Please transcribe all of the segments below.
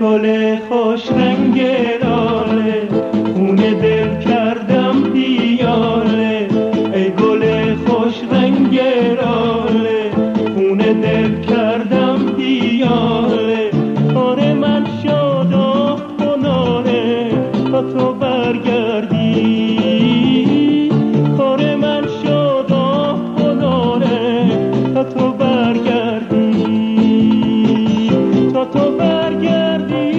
گل خوش رنگ لاله خون دل کردم پیاله، ای گل خوش رنگ لاله خون دل کردم پیاله. کار من شاد و کناره تا تو برگردی، کار من شاد و کناره تا تو برگردی، تا تو برگردی.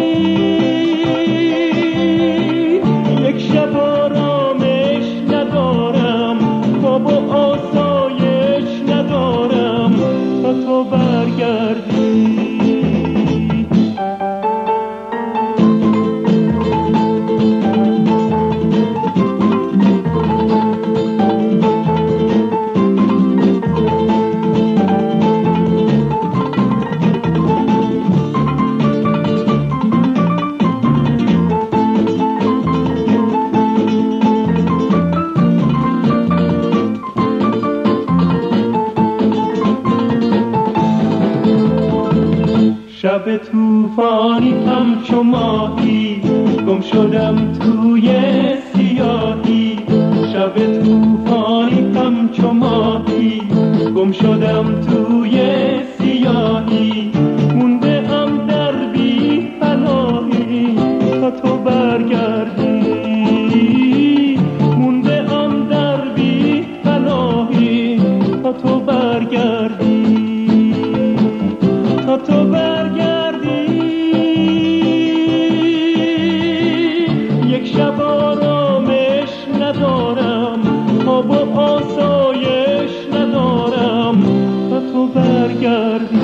یک شب آرامش ندارم، خواب و آسایش ندارم تا تو برگردی. شب توفانی همچو ماهی گم شدم توی سیاهی، شب توفانی همچو ماهی گم شدم توی سیاهی. مونده ام در بی پناهی تا تو برگردی، مونده ام در بی پناهی تا تو برگردی، تا تو برگردی. یک شب آرامش ندارم، خواب و آسایش ندارم تا تو برگردی.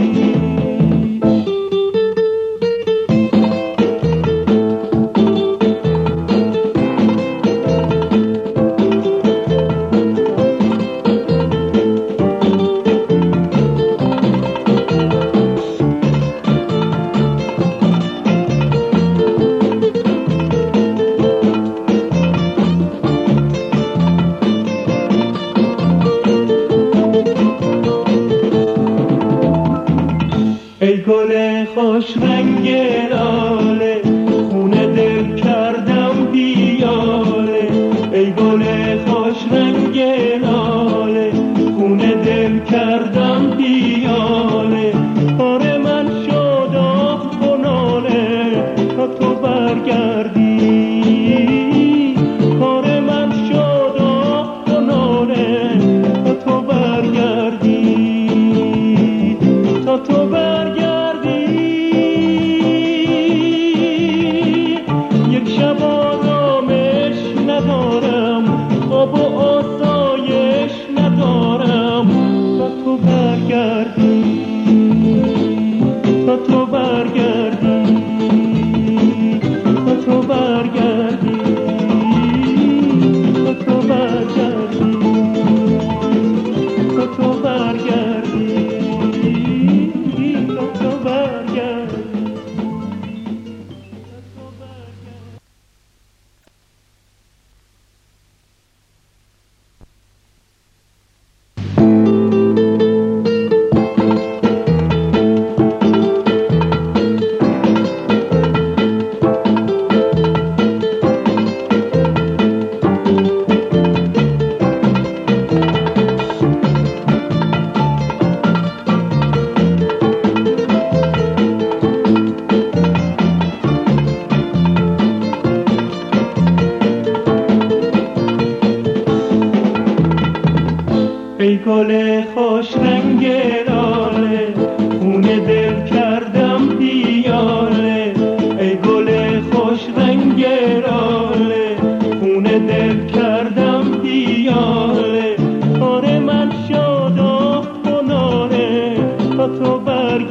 ای گل خوش رنگ لاله خون دل کردم پیاله، ای گل خوش رنگ لاله خون دل کردم پیاله. کار من شد آه کناله تا تو برگردی، کار من شد آه کناله تا تو برگردی، تا تو برگردی. یک شب آرامش ندارم، خواب و آسایش ندارم تا تو برگردی، تا تو برگردی، تا تو برگردی، تا تو برگردی، تا تو برگردی، تا تو برگردی. ای گل خوش رنگ لاله خون دل کردم پیاله، ای گل خوش رنگ لاله خون دل کردم پیاله. کار من شاد و کناره تا تو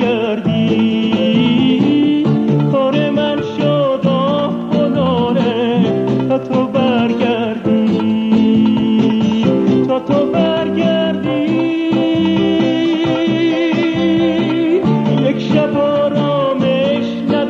برگردی، کار من شاد و کناره تا تو برگردی، تا تو برگردی. یک شب آرامش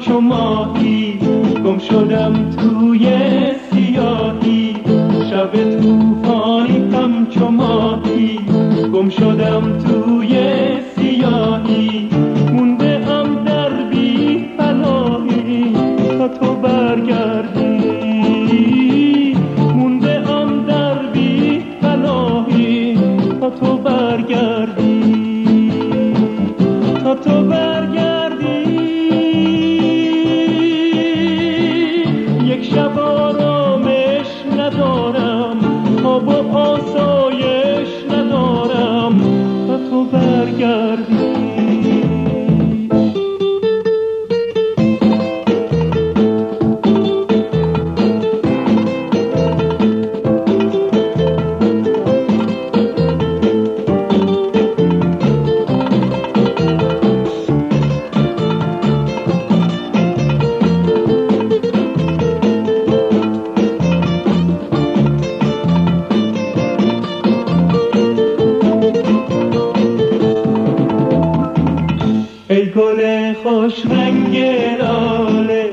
همچو ماهی گم شدم توی سیاهی شب طوفانی همچو ماهی گم شدم توی سیاهی مونده ام در بی پناهی تا تو برگردی مونده ام در بی پناهی تا تو برگردی تا تو برگردی یک شب آرامش ندارم خواب و آسایش ندارم تا تو برگردی ای گل خوش رنگ لاله